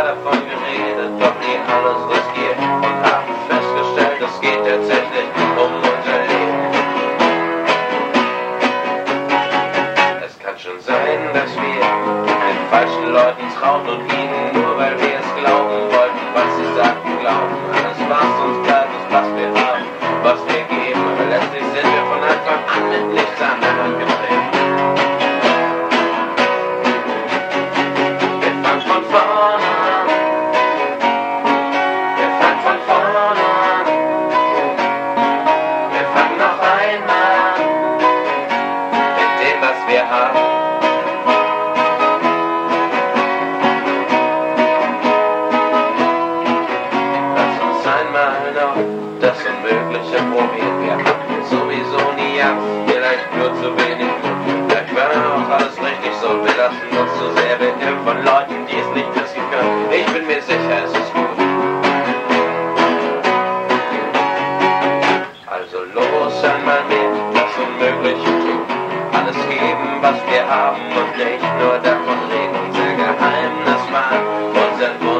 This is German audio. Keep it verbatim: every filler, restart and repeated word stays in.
zwar davon geredet, doch nie alles riskiert und haben festgestellt, es geht tatsächlich um unser Leben. Es kann schon sein, dass wir den falschen Leuten trauen und ihnen nur, weil wir es glauben wollten, was sie sagten, glauben. Alles, was uns bleibt, ist, was wir haben, was wir geben. Aber letztlich sind wir von Anfang an mit nichts anderem getreten. Wir fangen von vorne an. Wir fangen von vorne an. Wir fangen noch einmal mit dem, was wir haben. Das Unmögliche probieren, wir hatten sowieso nie ab, vielleicht nur zu wenig Mut. Vielleicht war auch alles richtig so, wir lassen uns zu sehr beirren von Leuten, die es nicht wissen können. Ich bin mir sicher, es ist gut. Also los einmal mit, das Unmögliche tun. Alles geben, was wir haben und nicht nur davon reden. Unser Geheimnis war unser